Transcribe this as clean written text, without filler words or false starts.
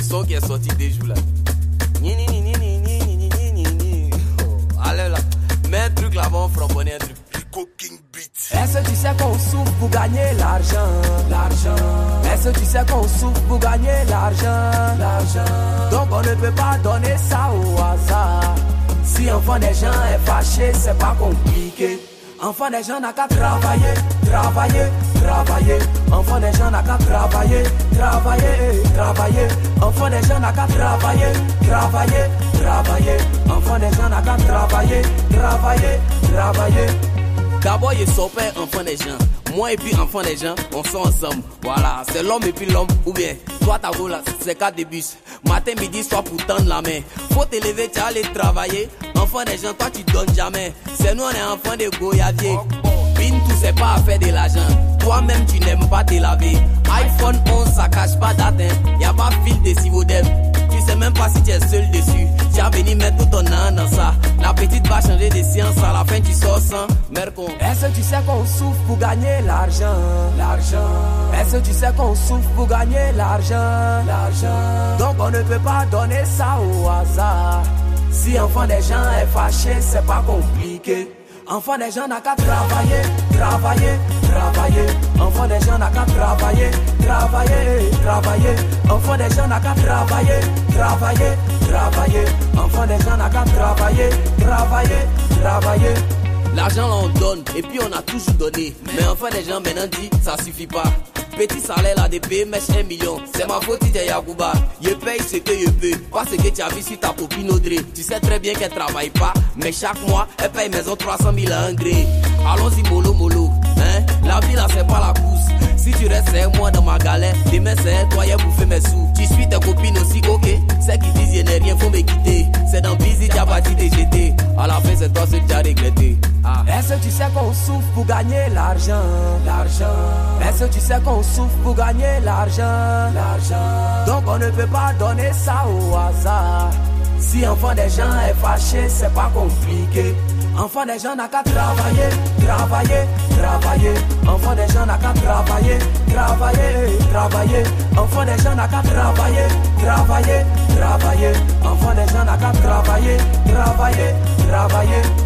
son qui est sorti des jours là. Allez là, mets un truc là-bas, on frapponnait un truc. King Beat. Est-ce que tu sais qu'on souffre pour gagner l'argent? Est-ce que tu sais qu'on souffre pour gagner l'argent? Donc on ne peut pas donner ça au hasard. Si enfant des gens est fâché, c'est pas compliqué. Enfant des gens n'a qu'à travailler. Enfant des gens n'a qu'à travailler. Enfant des gens n'a qu'à travailler. Enfant des gens n'a qu'à travailler. D'abord, il sont père, enfant des gens. Moi et puis enfant des gens, on sort ensemble. Voilà, c'est l'homme et puis l'homme. Ou bien, toi ta là, c'est 4 de bus. Matin, midi, soir pour tendre la main. Faut te lever, tu vas aller travailler. Enfant des gens, toi tu donnes jamais. C'est nous, on est enfant de goyavier. Bintou, c'est pas à faire de l'argent. Toi-même, tu n'aimes pas te laver. iPhone 11, ça cache pas date. Y'a pas fil de Sivodem. Tu sais même pas si tu es seul dessus. Tu as venu mettre tout ton an dans ça. La petite va changer de science. À la fin, tu sors sans mercon. Est-ce que tu sais qu'on souffre pour gagner l'argent? Est-ce que tu sais qu'on souffre pour gagner l'argent? Donc on ne peut pas donner ça au hasard. Si enfant des gens est fâché, c'est pas compliqué. Enfant des gens n'a qu'à travailler. Enfant des gens n'a qu'à travailler. Enfant des gens n'a qu'à travailler. Enfant des gens n'a qu'à travailler. L'argent là on donne et puis on a toujours donné. Mais enfin les gens maintenant dit ça suffit pas. Petit salaire là de payer mais 1 million. C'est ma faute si t'es Yagouba. Je paye ce que je peux. Pas ce que tu as vu sur ta copine Audrey. Tu sais très bien qu'elle travaille pas. Mais chaque mois elle paye maison 300 000 à un gré. Allons-y mollo. Hein? La vie là c'est pas la course. Si tu restes 5 mois dans ma galère, demain c'est toi qui bouffé mes sous. Tu suis tes copines aussi, ok. Celles qui disent je n'ai rien, faut me quitter. C'est dans Busy, t'as bâti tes jeté. À la fin c'est toi seul qui as regretté. Est-ce que tu sais qu'on souffre pour gagner l'argent? Est-ce que tu sais qu'on souffre pour gagner l'argent? Donc on ne peut pas donner ça au hasard. Si enfant des gens est fâché, c'est pas compliqué. Enfant des gens n'a qu'à travailler. Enfant des gens n'a qu'à travailler. Enfant des gens n'a qu'à travailler. Enfant des gens n'a qu'à travailler.